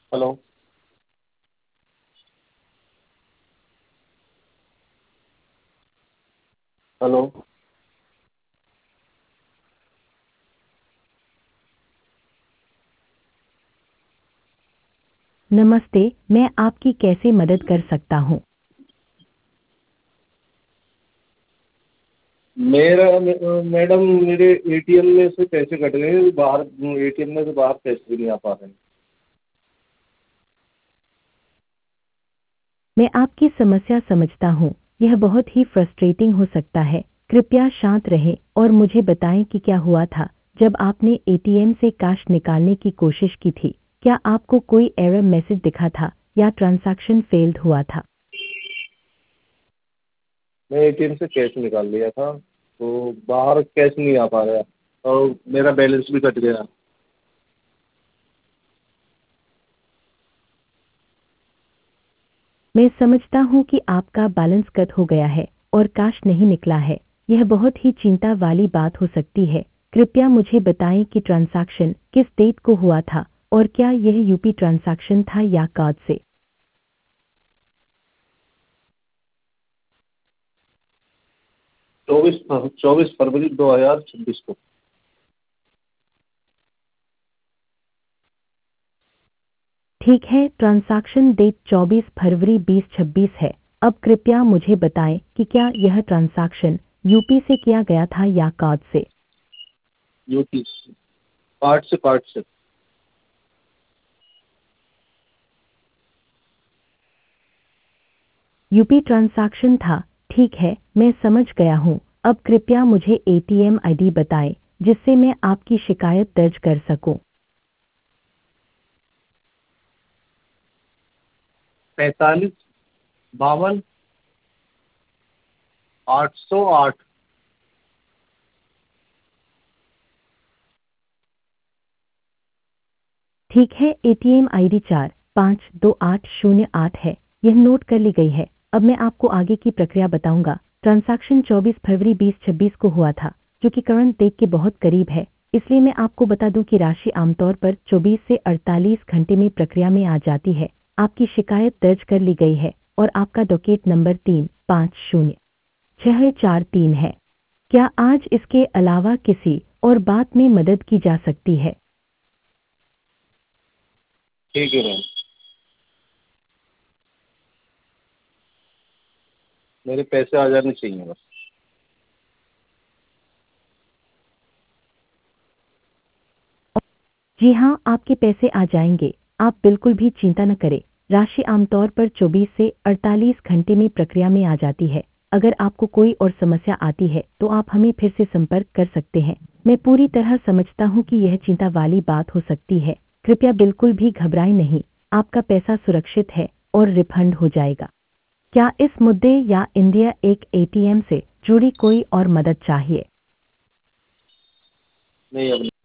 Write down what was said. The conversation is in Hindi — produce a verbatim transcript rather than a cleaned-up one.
हेलो। हेलो। नमस्ते, मैं आपकी कैसे मदद कर सकता हूँ? मेरा मैडम मेरे एटीएम में से पैसे कट गए, बाहर एटीएम में से बाहर पैसे भी नहीं आ पा रहे हैं। मैं आपकी समस्या समझता हूँ। यह बहुत ही फ्रस्ट्रेटिंग हो सकता है। कृपया शांत रहें और मुझे बताएं कि क्या हुआ था जब आपने एटीएम से कैश निकालने की कोशिश की थी। क्या आपको कोई एरर मैसेज दिखा था या ट्रांजैक्शन फेल्ड हुआ था? मैं एटीएम से कैश निकाल लिया था तो बाहर कैश नहीं आ पा रहा और मेरा बैलेंस भी कट गया। मैं समझता हूँ कि आपका बैलेंस कट हो गया है और कैश नहीं निकला है। यह बहुत ही चिंता वाली बात हो सकती है। कृपया मुझे बताएं कि ट्रांजैक्शन किस डेट को हुआ था और क्या यह यूपी ट्रांजैक्शन था या कार्ड से? चौबीस चौबीस फरवरी दो हजार छब्बीस को। ठीक है, ट्रांजैक्शन डेट चौबीस फरवरी बीस छब्बीस है। अब कृपया मुझे बताएं कि क्या यह ट्रांजैक्शन यूपी से किया गया था या कार्ड से? यूपी कार्ड से कार्ड से। यूपी ट्रांजैक्शन था। ठीक है, मैं समझ गया हूँ। अब कृपया मुझे एटीएम आईडी बताएं जिससे मैं आपकी शिकायत दर्ज कर सकूं। पैंतालीस बावन आठ सौ आठ। ठीक है, एटीएम आईडी चार पाँच दो आठ शून्य आठ है। यह नोट कर ली गई है। अब मैं आपको आगे की प्रक्रिया बताऊंगा। ट्रांजैक्शन चौबीस फरवरी बीस छब्बीस को हुआ था, जो कि करंट डेट के बहुत करीब है। इसलिए मैं आपको बता दूं कि राशि आमतौर पर चौबीस से अड़तालीस घंटे में प्रक्रिया में आ जाती है। आपकी शिकायत दर्ज कर ली गई है और आपका डॉकेट नंबर तीन पाँच शून्य छह चार तीन है। क्या आज इसके अलावा किसी और बात में मदद की जा सकती है? ठीक है मैम, मेरे पैसे आ जाने चाहिए बस। जी हाँ, आपके पैसे आ जाएंगे। आप बिल्कुल भी चिंता न करें। राशि आमतौर पर चौबीस से अड़तालीस घंटे में प्रक्रिया में आ जाती है। अगर आपको कोई और समस्या आती है तो आप हमें फिर से संपर्क कर सकते हैं। मैं पूरी तरह समझता हूँ कि यह चिंता वाली बात हो सकती है। कृपया बिल्कुल भी घबराएं नहीं। आपका पैसा सुरक्षित है और रिफंड हो जाएगा। क्या इस मुद्दे या इंडिया एक एटीएम से जुड़ी कोई और मदद चाहिए? नहीं अब